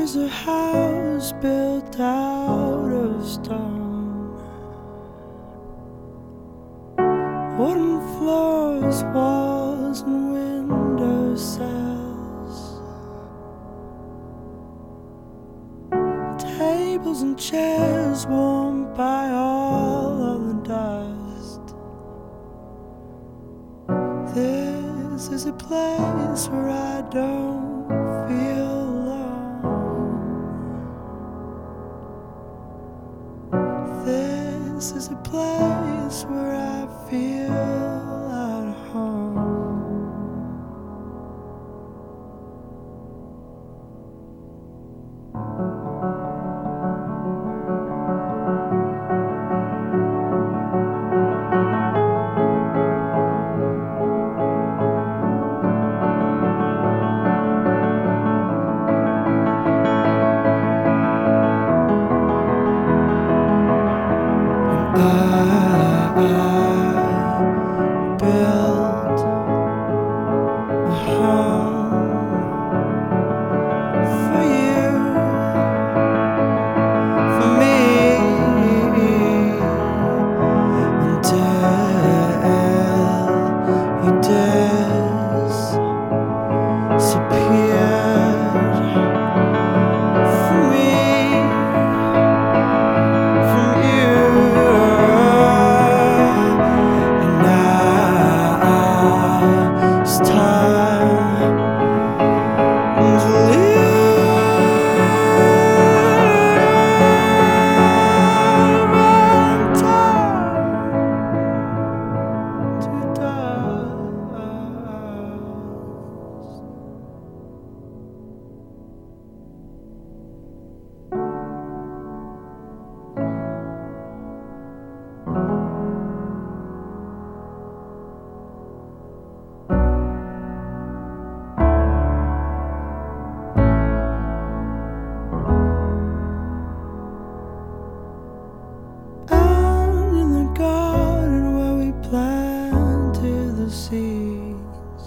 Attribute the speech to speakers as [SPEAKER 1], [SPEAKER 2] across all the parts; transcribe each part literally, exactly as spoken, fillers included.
[SPEAKER 1] is a house built out of stone, wooden floors, walls and window sills, tables and chairs warmed by all of the dust. This is a place where I don't feel alone. This is a place where I feel at home. I, I built a home for you, for me, until you disappeared from me, from you. It's time to live and time to dust. Out in the garden where we planted the seeds,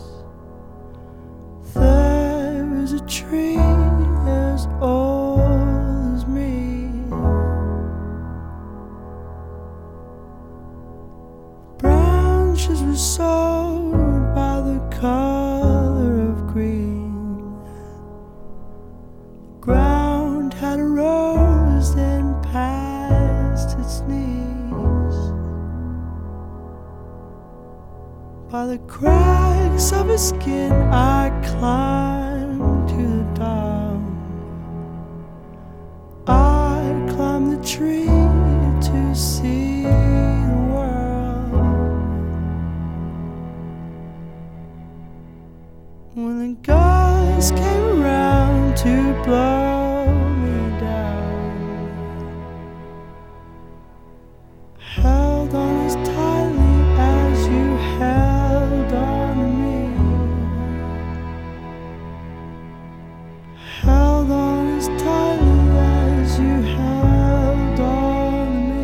[SPEAKER 1] there is a tree as old as me. Branches were sown by the color of green. The ground had rose and past its knees. By the cracks of his skin I climbed to the dawn. I climbed the tree to see the world. When the gusts came around to blow me down, held on as tightly as you held on to me, held on as tightly as you held on to me.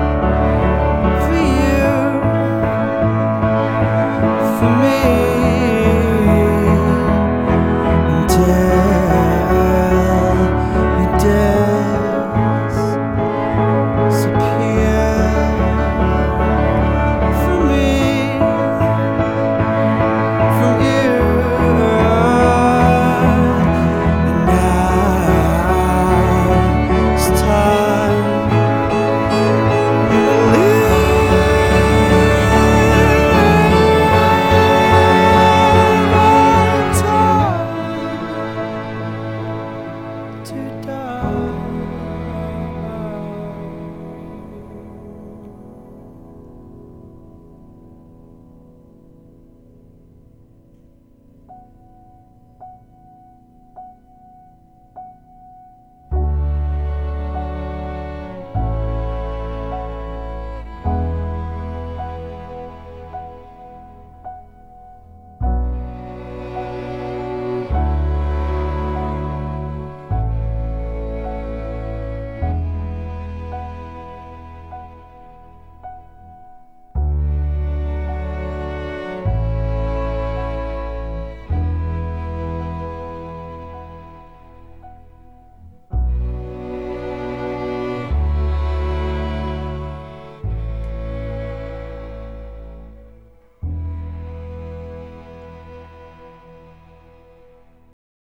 [SPEAKER 1] For me.